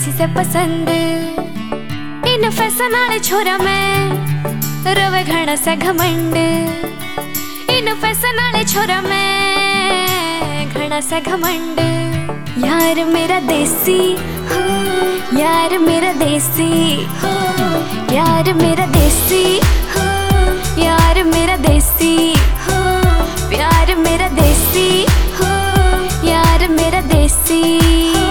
देसी से पसंद इन फैशन वाले छोरा में रवे घना सा घमंड। इन फैशन वाले छोरा में घना सा घमंड। यार मेरा देसी हो, यार मेरा देसी हो, यार मेरा देसी हो, यार मेरा देसी हो, प्यार मेरा देसी हो, यार मेरा देसी हो।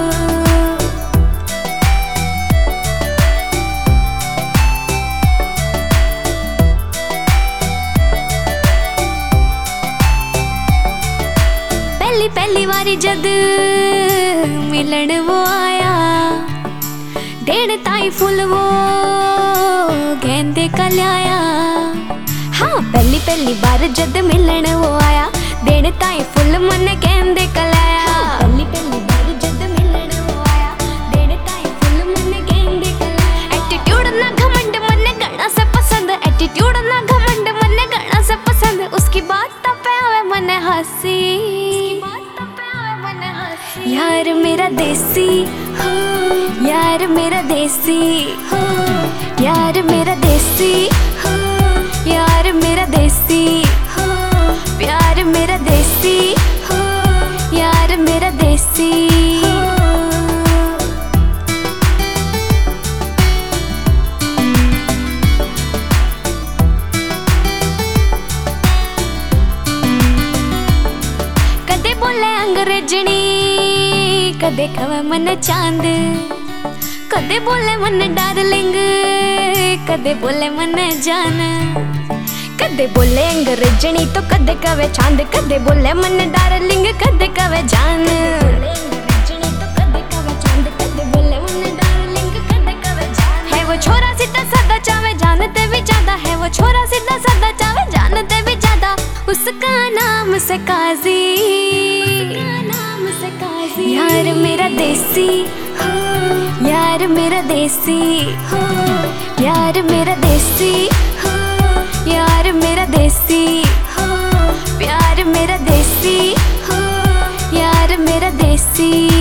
पहली पहली बारी जद मिलन वो आया, देन ताई फुल वो गेंदे का लाया। हाँ पहली पहली बार जद मिलन वो आया, देन ताई फुल मन गेंदे का लाया। पहली पहली बार जद मिलन वो आया, देन ताई फुल मन गेंदे का लाया। एटीट्यूड ना घमंड मन गणा से पसंद, एटीट्यूड ना घमंड मन गणा से पसंद। उसकी बात पे आवे मन हंसी, यार मेरा देसी हो, यार मेरा देसी हो, यार मेरा देसी हो, यार मेरा देसी हो, प्यार मेरा देसी हो, यार मेरा देसी हो। कदे बोले अंग्रेजनी, कदे कवे मन चांद, कदे बोले मन डार्लिंग, कदे बोले मन जान। कदे बोले अंग्रेजनी तो कदे कवे चांद, कदे बोले मन डार्लिंग, कदे कवे जान। है वो छोरा सीधा साधा चावे जानते भी ज्यादा, है वो छोरा सीधा साधा चावे जानते भी ज्यादा। उसका नाम से काजी, यार मेरा देसी हो, यार मेरा देसी हो, यार मेरा देसी हो, यार मेरा देसी हो, प्यार मेरा देसी हो, यार मेरा देसी।